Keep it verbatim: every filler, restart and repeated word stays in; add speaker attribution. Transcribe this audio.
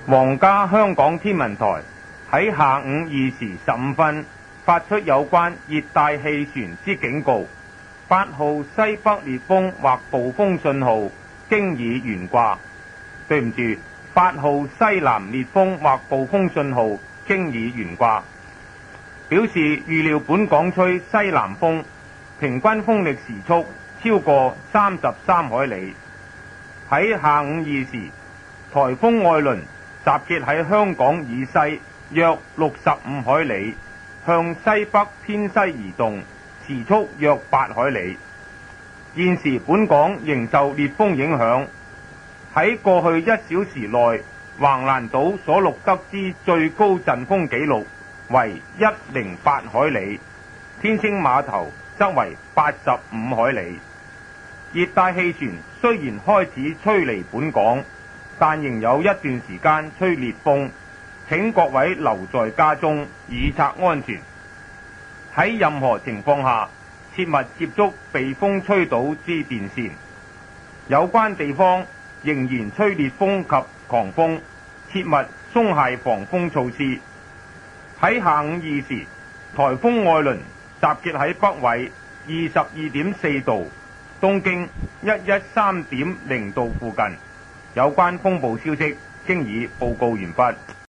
Speaker 1: 皇家香港天文台喺下午二時十五分發出有關熱帶氣旋之警告，八號西北烈風或暴風信號經已懸掛。對唔住，八號西南烈風或暴風信號經已懸掛，表示預料本港吹西南風，平均風力時速超過三十三海里。喺下午二時，颱風愛倫集結喺香港以西約六十五海里，向西北偏西移動，時速約八海里。現時本港仍受烈風影響，喺過去一小時內，橫瀾島所錄得之最高陣風紀錄為一零八海里，天星碼頭則為八十五海里。熱帶氣旋雖然開始吹離本港，但仍有一段時間吹烈風，請各位留在家中以策安全。喺任何情況下，切勿接觸被風吹倒之電線。有關地方仍然吹烈風及狂風，切勿鬆懈防風措施。喺下午二時，颱風愛倫集結喺北緯二十二點四度，東經一一三點零度附近。有關風暴消息經已報告完畢。